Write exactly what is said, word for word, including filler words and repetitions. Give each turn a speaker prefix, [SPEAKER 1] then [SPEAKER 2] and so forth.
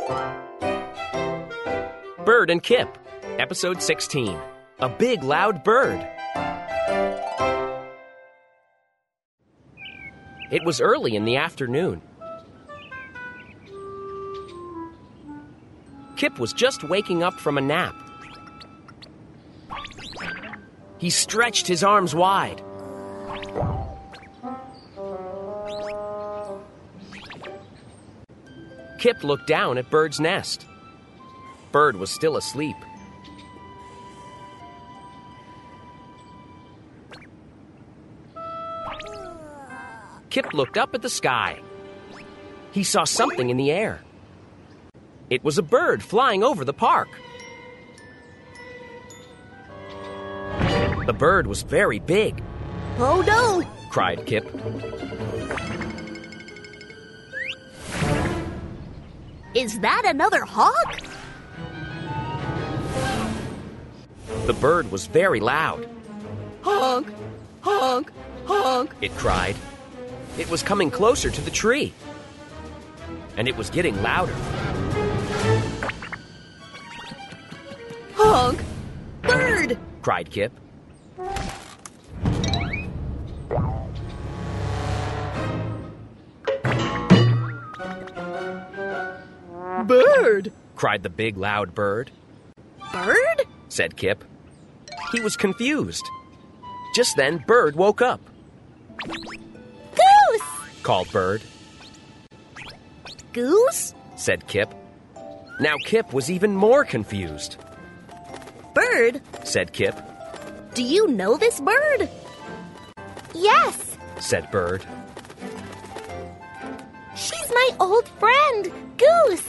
[SPEAKER 1] Bird and Kip, Episode sixteen. A Big Loud Bird. It was early in the afternoon. Kip was just waking up from a nap. He stretched his arms wide. Kip looked down at Bird's nest. Bird was still asleep. Kip looked up at the sky. He saw something in the air. It was a bird flying over the park. The bird was very big.
[SPEAKER 2] Oh no!
[SPEAKER 1] Cried Kip.
[SPEAKER 2] Is that another hawk?
[SPEAKER 1] The bird was very loud.
[SPEAKER 2] Honk! Honk! Honk!
[SPEAKER 1] It cried. It was coming closer to the tree. And it was getting louder.
[SPEAKER 2] Honk! Bird!
[SPEAKER 1] Cried Kip.
[SPEAKER 2] Bird!
[SPEAKER 1] Cried the big loud bird.
[SPEAKER 2] Bird?
[SPEAKER 1] Said Kip. He was confused. Just then, Bird woke up.
[SPEAKER 2] Goose!
[SPEAKER 1] Called Bird.
[SPEAKER 2] Goose?
[SPEAKER 1] Said Kip. Now Kip was even more confused.
[SPEAKER 2] Bird?
[SPEAKER 1] Said Kip.
[SPEAKER 2] Do you know this bird? Yes,
[SPEAKER 1] said Bird.
[SPEAKER 2] she's my old friend, Goose.